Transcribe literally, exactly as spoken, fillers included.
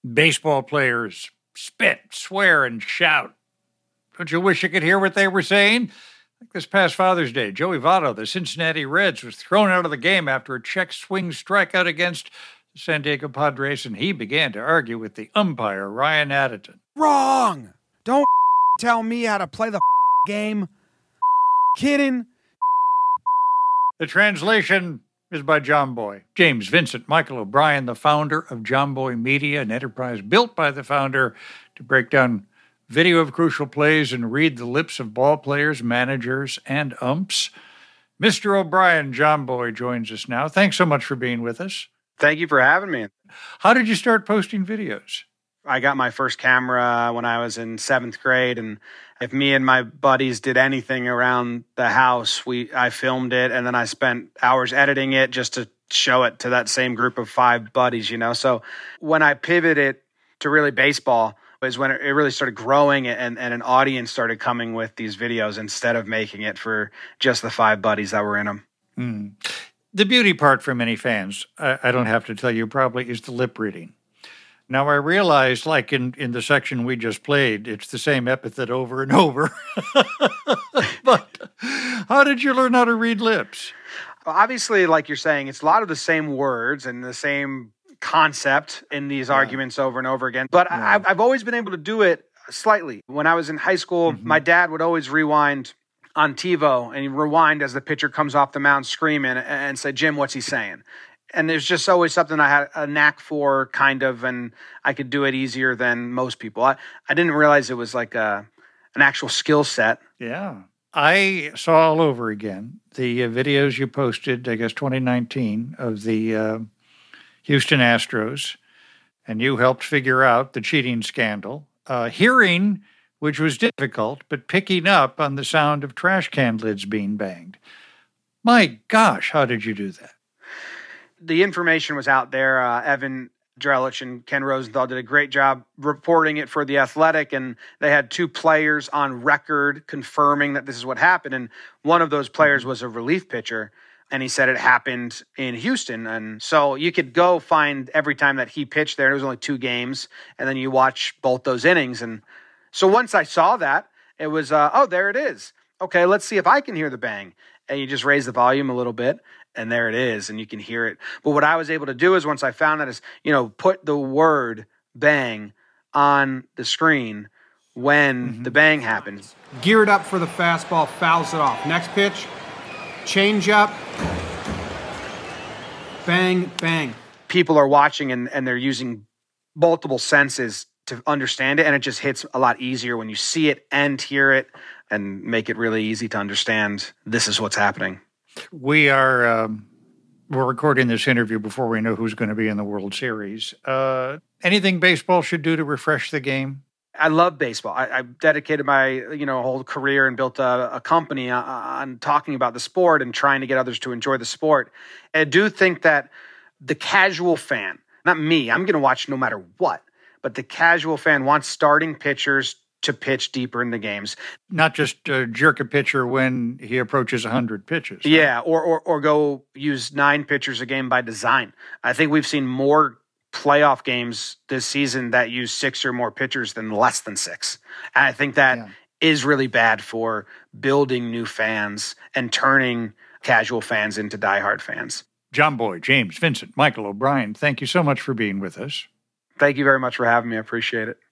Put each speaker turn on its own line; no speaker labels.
Baseball players spit, swear, and shout. Don't you wish you could hear what they were saying? Like this past Father's Day, Joey Votto, the Cincinnati Reds, was thrown out of the game after a check swing strikeout against the San Diego Padres, and he began to argue with the umpire, Ryan Atherton.
Wrong! Don't tell me how to play the game. Kidding.
The translation is by John Boy. James Vincent Michael O'Brien, the founder of John Boy Media, an enterprise built by the founder to break down video of crucial plays and read the lips of ball players, managers, and umps. Mister O'Brien, John Boy, joins us now. Thanks so much for being with us.
Thank you for having me.
How did you start posting videos?
I got my first camera when I was in seventh grade, and if me and my buddies did anything around the house, we I filmed it, and then I spent hours editing it just to show it to that same group of five buddies, you know? So when I pivoted to really baseball is when it really started growing, and, and an audience started coming with these videos instead of making it for just the five buddies that were in them.
Mm. The beauty part for many fans, I, I don't have to tell you probably, is the lip reading. Now, I realized, like in, in the section we just played, it's the same epithet over and over. But how did you learn how to read lips?
Obviously, like you're saying, it's a lot of the same words and the same concept in these yeah. arguments over and over again. But yeah. I've, I've always been able to do it slightly. When I was in high school, mm-hmm. my dad would always rewind on TiVo, and he'd rewind as the pitcher comes off the mound screaming and say, Jim, what's he saying? And there's just always something I had a knack for, kind of, and I could do it easier than most people. I, I didn't realize it was like a, an actual skill set.
Yeah. I saw all over again the uh, videos you posted, I guess, twenty nineteen, of the uh, Houston Astros, and you helped figure out the cheating scandal. Uh, hearing, which was difficult, but picking up on the sound of trash can lids being banged. My gosh, how did you do that?
The information was out there. Uh, Evan Drellich and Ken Rosenthal did a great job reporting it for The Athletic, and they had two players on record confirming that this is what happened. And one of those players was a relief pitcher, and he said it happened in Houston. And so you could go find every time that he pitched there. It was only two games, and then you watch both those innings. And so once I saw that, it was, uh, oh, there it is. Okay, let's see if I can hear the bang. And you just raise the volume a little bit, and there it is, and you can hear it. But what I was able to do is once I found that is, you know, put the word bang on the screen when mm-hmm. the bang happens.
Geared up for the fastball, fouls it off. Next pitch, change up, bang, bang.
People are watching, and, and they're using multiple senses to understand it, and it just hits a lot easier when you see it and hear it, and make it really easy to understand this is what's happening.
We are um, we're recording this interview before we know who's going to be in the World Series. Uh, anything baseball should do to refresh the game?
I love baseball. I, I dedicated my you know whole career and built a, a company on, on talking about the sport and trying to get others to enjoy the sport. I do think that the casual fan, not me, I'm going to watch no matter what, but the casual fan wants starting pitchers to pitch deeper in the games.
Not just uh, jerk a pitcher when he approaches one hundred pitches. Right?
Yeah, or, or or go use nine pitchers a game by design. I think we've seen more playoff games this season that use six or more pitchers than less than six. And I think that yeah. is really bad for building new fans and turning casual fans into diehard fans.
John Boy, James Vincent, Michael O'Brien, thank you so much for being with us.
Thank you very much for having me. I appreciate it.